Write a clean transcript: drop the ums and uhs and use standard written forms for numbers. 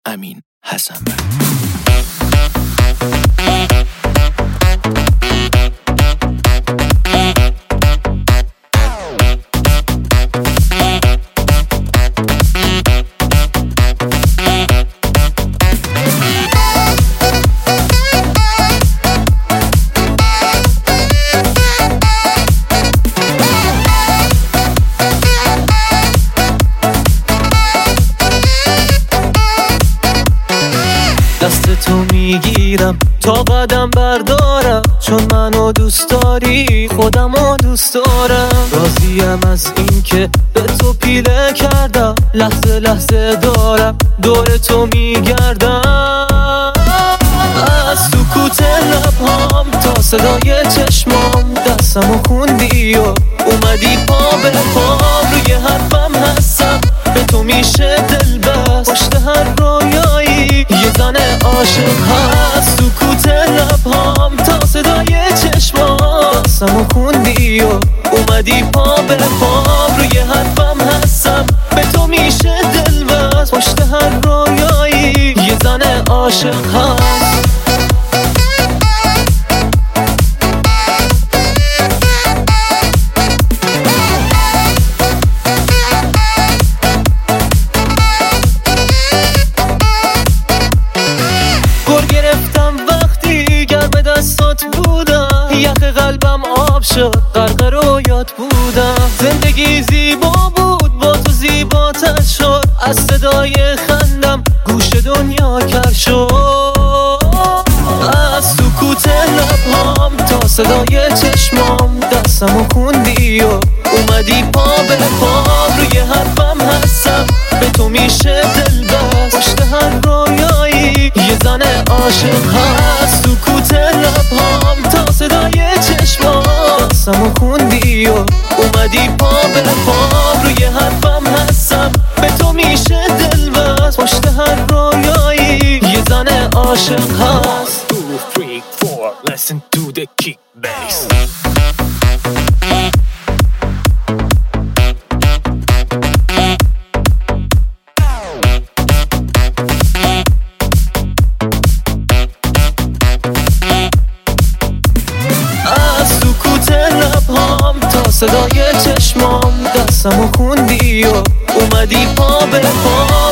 امین حسن. دست تو میگیرم تا قدم بردارم، چون منو دوست داری خودمو دوست دارم. راضیم از این که به تو پیله کردم، لحظه لحظه دارم دور تو میگردم. از سکوت لبهام تا صدای چشمام دستمو خوندی و اومدی پا به پا. روی حرفم هستم به تو میشه دل بست، پشت هر رویایی یه زن عاشق هست. سکوت لبهام تا صدای چشمام دستمو خوندی و اومدی پا به پا. روی حرفم هستم به تو میشه دل بست، پشت هر رویایی یه زن عاشق هست. یخ قلبم آب شد، غرق رویات بودم. زندگی زیبا بود، با تو زیباتر شد. از صدای خندم گوش دنیا کر شد. از سکوت لبهام تا صدای چشمام دستمو خوندی و اومدی پا به پا. روی حرفم هستم به تو میشه دل بست، پشت هر رویایی یه زن عاشق هست. سکوت لبهام تا صدای چشمام دستمو خوندی و اومدی پا به پا. روی حرفم هستم به تو میشه دل بست، پشت هر رویایی یه زن عاشق هست. 2, 3, 4, listen to the kick bass. صدای چشمام دستمو خوندی و اومدی پا به پا.